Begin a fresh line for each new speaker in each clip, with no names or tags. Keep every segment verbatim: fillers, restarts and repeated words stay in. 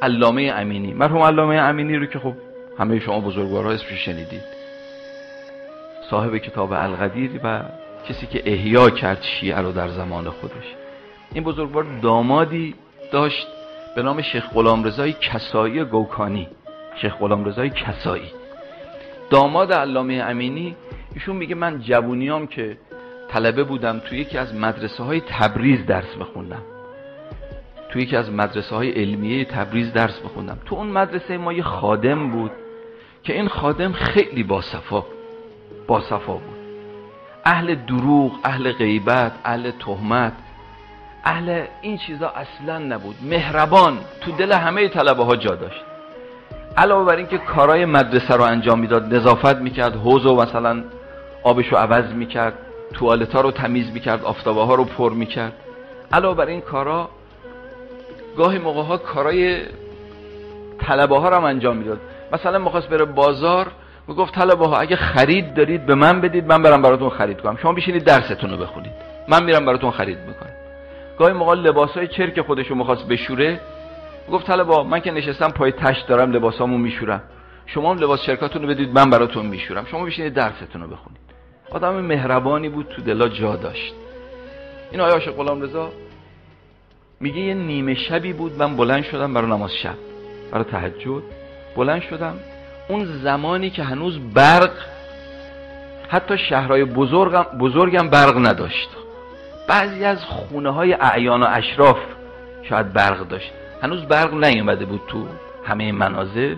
علامه امینی. مرحوم علامه امینی رو که خب همه شما بزرگوارها اسمش شنیدید، صاحب کتاب القدیر و کسی که احیا کرد شیعه رو در زمان خودش. این بزرگوار دامادی داشت به نام شیخ غلامرضا کسایی گوکانی. شیخ غلامرضا کسایی داماد علامه امینی. ایشون میگه من جوونیام که طلبه بودم توی یکی از مدرسه های تبریز درس بخوندم، توی یکی از مدرسه های علمیه تبریز درس بخوندم. تو اون مدرسه ما یه خادم بود که این خادم خیلی باصفا باصفا بود، اهل دروغ، اهل غیبت، اهل تهمت، اهل این چیزا اصلا نبود. مهربان، تو دل همه طلبه ها جا داشت. علاوه بر این که کارهای مدرسه رو انجام میداد، نظافت میکرد، حوض مثلا آبش رو عوض میکرد، توالت ها رو تمیز میکرد، آفتابه ها رو پر میکرد. علاوه بر این کارا گاهی موقع ها کارهای طلبه ها رو هم انجام میداد. مثلا میخواست بره بازار، میگفت طلبه ها اگه خرید دارید به من بدید، من برم براتون خرید کنم، شما بشینید درستون رو بخونید، من میرم براتون خرید میکنم. گاهی موقع لباسای چرک خودش رو میخواست بشوره، میگفت طلبه ها من که نشستم پای تشت دارم لباسامو میشورم، شما هم لباس چرکاتون رو بدید من براتون میشورم، شما بشینید درستون رو بخونید. آدم مهربانی بود، تو دلا جا داشت. این آقای شیخ غلامرضا میگه یه نیمه شبی بود من بلند شدم برای نماز شب، برای تهجد بلند شدم. اون زمانی که هنوز برق، حتی شهرهای بزرگم بزرگم برق نداشت، بعضی از خونه های اعیان و اشراف شاید برق داشت، هنوز برق نیومده بود تو همه منازل.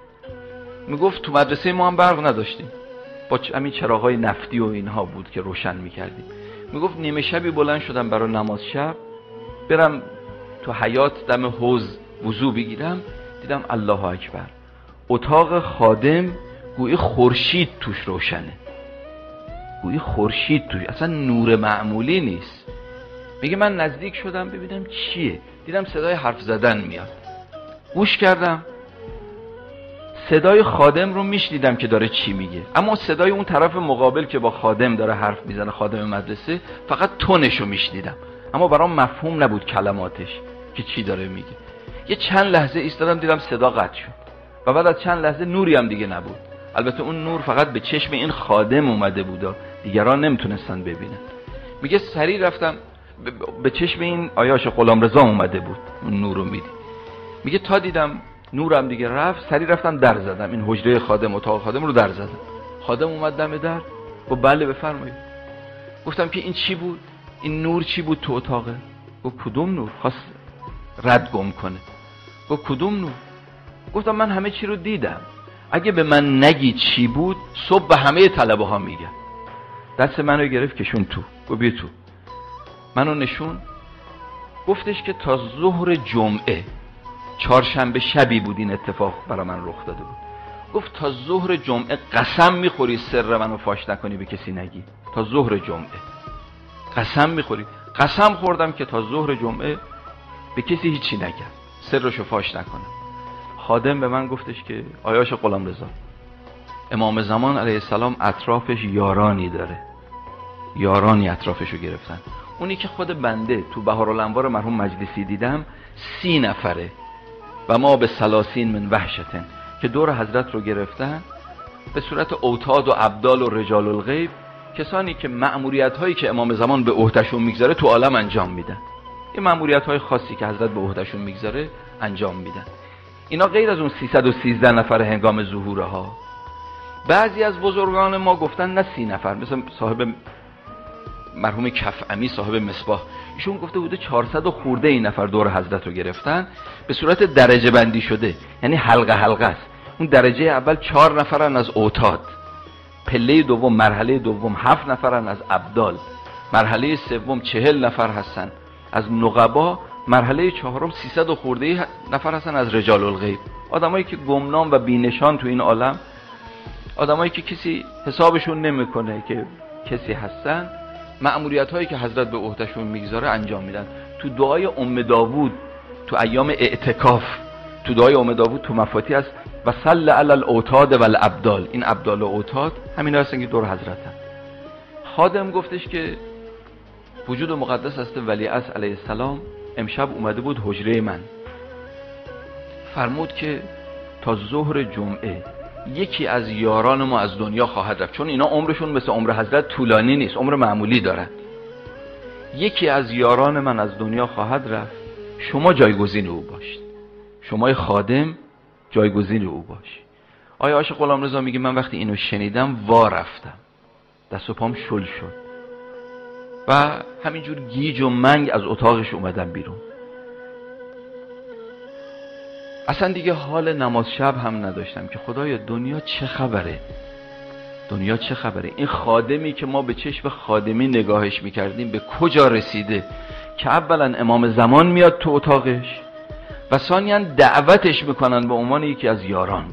میگفت تو مدرسه ما هم برق نداشتیم، با همین چراغای نفتی و اینها بود که روشن میکردیم. میگفت نیمه شبی بلند شدم برای نماز شب، برم تو حیاط دم حوض وضو بگیرم، دیدم الله اکبر، اتاق خادم گویی خورشید توش روشنه، گویی خورشید توش، اصلا نور معمولی نیست. میگه من نزدیک شدم ببینم چیه، دیدم صدای حرف زدن میاد، گوش کردم، صدای خادم رو میشنیدم که داره چی میگه، اما صدای اون طرف مقابل که با خادم داره حرف میزنه، خادم مدرسه، فقط تونش رو میشنیدم، اما برام مفهوم نبود کلماتش که چی داره میگه. یه چند لحظه ایستادم، دیدم صدا قطع شد و بعد از چند لحظه نوری هم دیگه نبود. البته اون نور فقط به چشم این خادم اومده بود، دیگران نمیتونستن ببینن. میگه سریع رفتم، به چشم این آقای شیخ غلامرضا اومده بود اون نور رو میدی. میگه تا دیدم نورم دیگه رفت، سریع رفتم در زدم، این حجره خادم، اتاق خادم رو در زدم. خادم اومد دم در، گفت بله بفرمایید. گفتم که این چی بود؟ این نور چی بود تو اتاقه؟ گفت کدوم نور؟ خواست رد گم کنه. گفت کدوم نور؟ گفتم من همه چی رو دیدم، اگه به من نگی چی بود صبح به همه طلبه ها میگم. دست منو گرفت کشون تو، گفت بیا تو. منو نشون، گفتش که تا ظهر جمعه، چهارشنبه شبی بود این اتفاق برای من رخ داده بود، گفت تا ظهر جمعه قسم میخوری سر منو فاش نکنی، به کسی نگی. تا ظهر جمعه قسم میخوری؟ قسم خوردم که تا ظهر جمعه به کسی هیچی نگم، سرشو فاش نکنم. خادم به من گفتش که آقای شیخ غلامرضا، امام زمان علیه السلام اطرافش یارانی داره، یارانی اطرافشو گرفتن. اونی که خود بنده تو بهارالانوار مرحوم مجلسی دیدم سی نفره و ما به سلاسین من وحشتن که دور حضرت رو گرفتن به صورت اوتاد و ابدال و رجال الغیب، کسانی که مأموریت هایی که امام زمان به عهدهشون میگذاره تو عالم انجام میدن، این مأموریت های خاصی که حضرت به عهدهشون میگذاره انجام میدن. اینا غیر از اون سیصد و سیزده نفر هنگام ظهوره ها. بعضی از بزرگان ما گفتن نه سی نفر، مثل صاحب مرحوم کفعمی صاحب مصباح، ایشون گفته بوده چهارصد و خورده این نفر دور حضرت رو گرفتن، به صورت درجه بندی شده، یعنی حلقه حلقه است. اون درجه اول چهار نفرن از اوتاد، پله دوم مرحله دوم هفت نفرن از ابدال، مرحله سوم چهل نفر هستن از نقبا، مرحله چهارم سیصد و خورده نفر هستن از رجال الغیب. آدمایی که گمنام و بینشان تو این عالم، آدمایی که کسی حسابشون نمیکنه که کسی هستن، مأموریت هایی که حضرت به عهدهشون میگذاره انجام میدن. تو دعای ام داوود تو ایام اعتکاف، تو دعای ام داوود تو مفاتیح است و صل علی الاوتاد و الابدال، این ابدال و اوتاد همین هستن که دور حضرتن. خادم گفتش که وجود مقدس است ولیعصر علیه السلام امشب اومده بود حجره من، فرمود که تا ظهر جمعه یکی از یاران ما از دنیا خواهد رفت، چون اینا عمرشون مثل عمر حضرت طولانی نیست، عمر معمولی دارن. یکی از یاران من از دنیا خواهد رفت، شما جایگزین او باشید، شما خادم جایگزین او باشید. آیا عاشق غلامرضا میگه من وقتی اینو شنیدم وا رفتم، دست و پام شل شد و همینجور گیج و منگ از اتاقش اومدم بیرون. اصلا دیگه حال نماز شب هم نداشتم که خدایا دنیا چه خبره، دنیا چه خبره، این خادمی که ما به چشم خادمی نگاهش میکردیم به کجا رسیده که اولا امام زمان میاد تو اتاقش و ثانیاً دعوتش میکنن به عنوان یکی از یاران.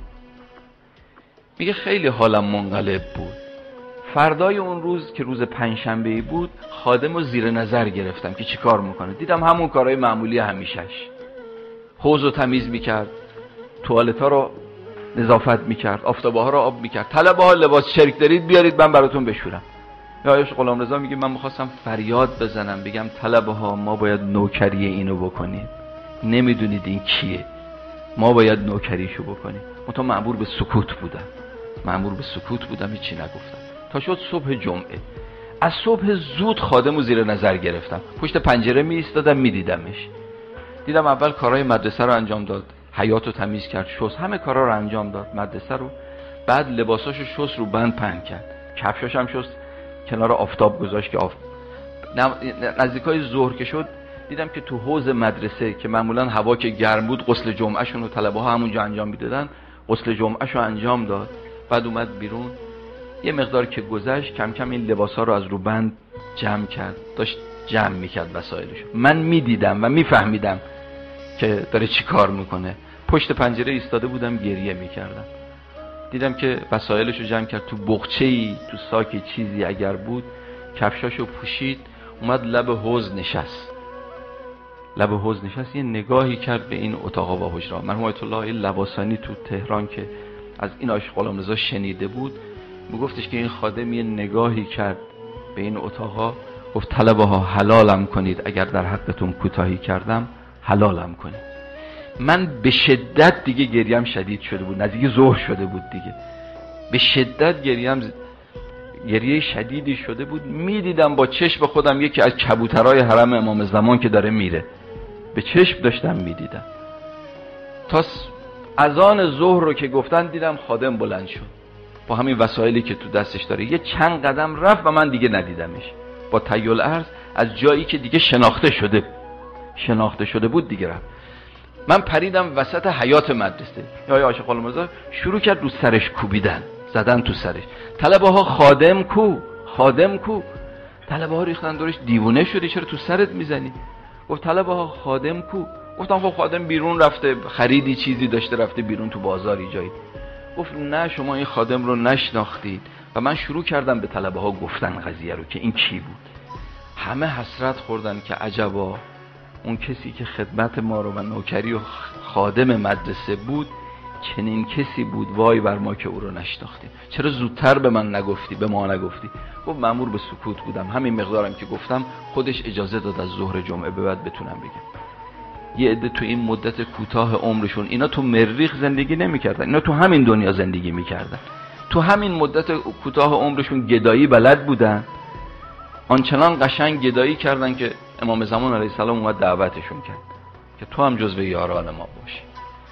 میگه خیلی حالم منقلب بود. فردای اون روز که روز پنجشنبه بود، خادم رو زیر نظر گرفتم که چی کار میکنه. دیدم همون کارهای معمولی همیشش، حوض رو تمیز میکرد، توالت ها رو نظافت میکرد، آفتابه ها رو آب میکرد. طلبه ها لباس چرک دارید بیارید من براتون بشورم. یا عاشق غلامرضا میگه من میخواستم فریاد بزنم بگم طلبه ها ما باید نوکری اینو بکنیم، نمیدونید این کیه، ما باید نوکریشو بکنیم. منتها مأمور به سکوت بودم، مأمور به سکوت بودم، هیچی نگفتم تا شد صبح جمعه. از صبح زود خادمو زیر نظر گرفتم، پشت پنجره می ایستادم میدیدمش. دیدم اول کارهای مدرسه رو انجام داد، حیاطو تمیز کرد، شست، همه کارا رو انجام داد مدرسه رو. بعد لباساشو شست رو بند پهن کرد، کفشاش هم شست کنار آفتاب گذاشت که آف... نزدیکای ظهر که شد دیدم که تو حوض مدرسه که معمولا هوا که گرم بود غسل جمعهشون رو طلبه ها همونجا انجام میدادن، غسل جمعهشو انجام داد. بعد اومد بیرون، یه مقدار که گذشت کم کم این لباسا رو از رو بند جمع کرد، داشت جمع میکرد وسایلشو. من میدیدم و میفهمیدم که داره چی کار میکنه. پشت پنجره ایستاده بودم گریه میکردم. دیدم که وسایلشو جمع کرد، تو بغچه‌ای تو ساک چیزی اگر بود کفشاشو پوشید، اومد لب حوض نشست، لب حوض نشست یه نگاهی کرد به این اتاقا و حجرا. مرحوم آیت الله لواسانی تو تهران که از این عاشق غلامرضا شنیده بود میگفتش که این خادم یه نگاهی کرد به این اتاقا، گفت طلبه ها حلالم کنید، اگر در حقتون کوتاهی کردم حلالم کنید. من به شدت دیگه گریم شدید شده بود، نزدیک ظهر شده بود دیگه، به شدت گریم گریه شدیدی شده بود. میدیدم با چشم خودم یکی از کبوترهای حرم امام زمان که داره میره، به چشم داشتم میدیدم. تا اذان ظهر رو که گفتن دیدم خادم بلند شد با همین وسایلی که تو دستش داره، یه چند قدم رفت و من دیگه ندیدمش. با تیل ارز از جایی که دیگه شناخته شده شناخته شده بود دیگه رفت. من پریدم وسط حیاط مدرسه. یا عاشق غلامرضا شروع کرد رو سرش کوبیدن، زدن تو سرش. طلبه ها خادم کو، خادم کو. طلبه ها ریختن دورش، دیوونه شدی چرا تو سرت میزنی؟ گفت طلبه ها خادم کو. گفتم خب خادم بیرون رفته، خریدی چیزی داشته رفته بیرون تو بازاری جایی. گفت نه شما این خادم رو نشناختید. و من شروع کردم به طلبه ها گفتن قضیه رو که این کی بود. همه حسرت خوردن که عجبا اون کسی که خدمت ما رو و نوکری و خادم مدرسه بود چنین کسی بود، وای بر ما که او رو نشناختیم، چرا زودتر به من نگفتی، به ما نگفتی. گفت مأمور به سکوت بودم، همین مقدارم که گفتم خودش اجازه داد از ظهر جمعه به بعد بتونم بگم. یه عده تو این مدت کوتاه عمرشون، اینا تو مریخ زندگی نمی‌کردن، اینا تو همین دنیا زندگی می‌کردن، تو همین مدت کوتاه عمرشون گدایی بلد بودن، آنچنان قشنگ گدایی کردن که امام زمان علیه السلام اومد دعوتشون کرد که تو هم جزو یاران ما باشی.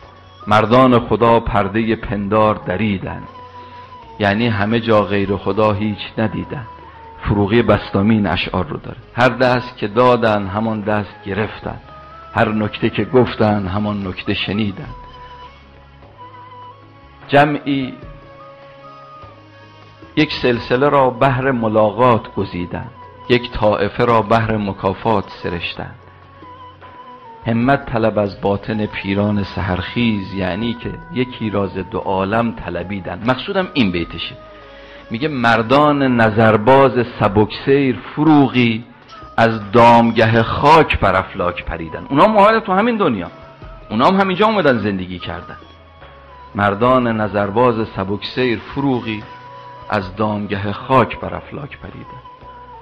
مردان خدا پرده پندار دریدن، یعنی همه جا غیر خدا هیچ ندیدن. فروغی بسطامی این اشعار رو داره. هر دست که دادن همان دست گرفتن، هر نکته که گفتن همان نکته شنیدن. جمعی یک سلسله را بهر ملاقات گزیدند، یک طائفه را بهر مکافات سرشتند. همت طلب از باطن پیران سحرخیز، یعنی که یکی راز دو عالم طلبیدن. مقصودم این بیتشه، میگه مردان نظرباز سبکسیر فروغی، از دامگه خاک بر افلاک پریدن. اونا محال تو همین دنیا، اونا هم همینجا اومدن زندگی کردن. مردان نظرباز سبکسیر فروغی، از دامگه خاک بر افلاک پریدن.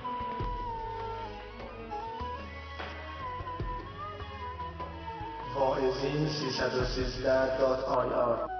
وای ماهزین سیصد و سیزده دات آی آر